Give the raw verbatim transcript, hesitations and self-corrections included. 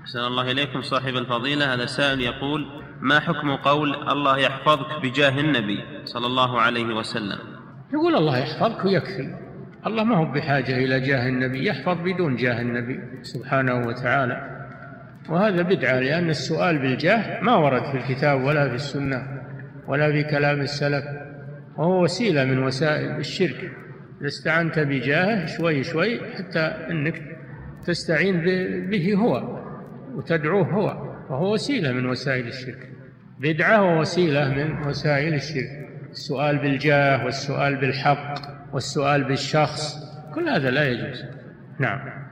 أحسن الله إليكم صاحب الفضيلة. هذا سائل يقول: ما حكم قول الله يحفظك بجاه النبي صلى الله عليه وسلم؟ يقول الله يحفظك ويكفي، الله ما هو بحاجة إلى جاه النبي، يحفظ بدون جاه النبي سبحانه وتعالى. وهذا بدعة، لأن السؤال بالجاه ما ورد في الكتاب ولا في السنة ولا في كلام السلف، وهو وسيلة من وسائل الشرك. إذا استعنت بجاهه شوي شوي حتى أنك تستعين به هو وتدعوه هو، وهو وسيلة من وسائل الشرك، بدعة ووسيلة من وسائل الشرك. السؤال بالجاه والسؤال بالحق والسؤال بالشخص كل هذا لا يجوز. نعم.